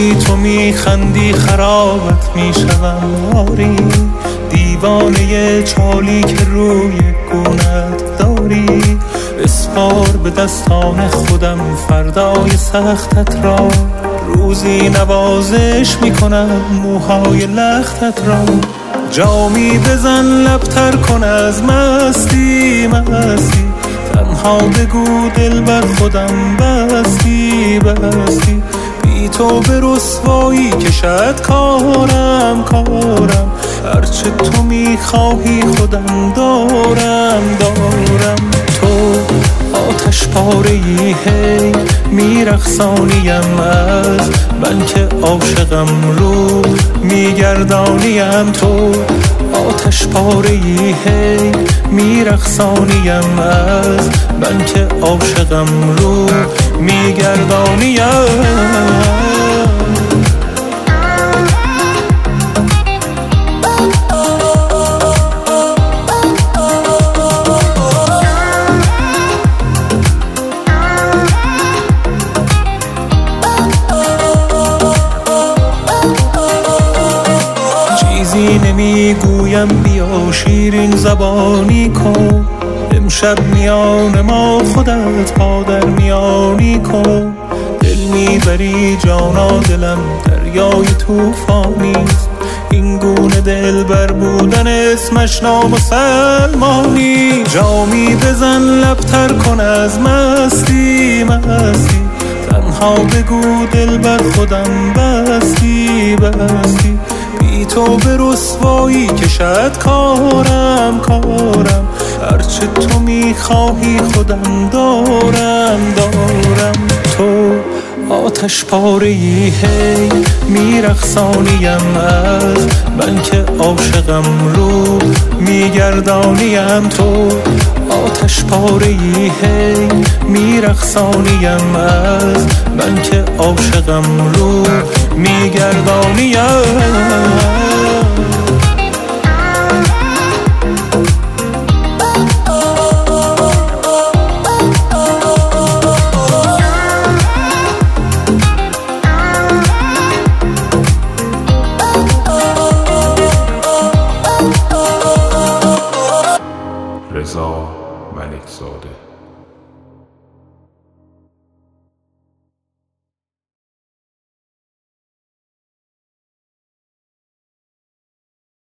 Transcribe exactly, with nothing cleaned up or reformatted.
وقتی تو میخندی خرابت میشوم آری، دیوانه چالی که روی گونت داری. بسپار به دستان خودم فردای سختت را، روزی نوازش میکنم موهای لختت را. جامی بزن لبتر کن از مستی مستی، تنها بگو دل بر خودم بستی بستی. بی تو به رسوایی کشد کارم کارم، هرچه تو میخواهی خودم دارم دارم. تو آتش پاره‌ای هی میرقصانیم از من که عاشقم رو میگردانیم. تو آتش پاره‌ای هی میرقصانیم از من که عاشقم رو میگردانیم. چیزی نمیگویم بیا شیرین زبانی کن، امشب میان ما خودت پا در میانی کن. دل میبری جانا دلم دریای توفانیست، این گونه دل بر بودن اسمش نامسلمانی. جامی بزن لبتر کن از مستی مستی، تنها بگو دل بر خودم بستی بستی. بی تو به رسوایی کشد کارم کارم، هرچه تو میخواهی خودم دارم دارم. تو آتش پاره‌ای هی میرقصانیم از من که عاشقم رو میگردانیم. تو آتش پاره‌ای هی میرقصانیم از من که عاشقم رو میگردانیم. رضا ملکزاده.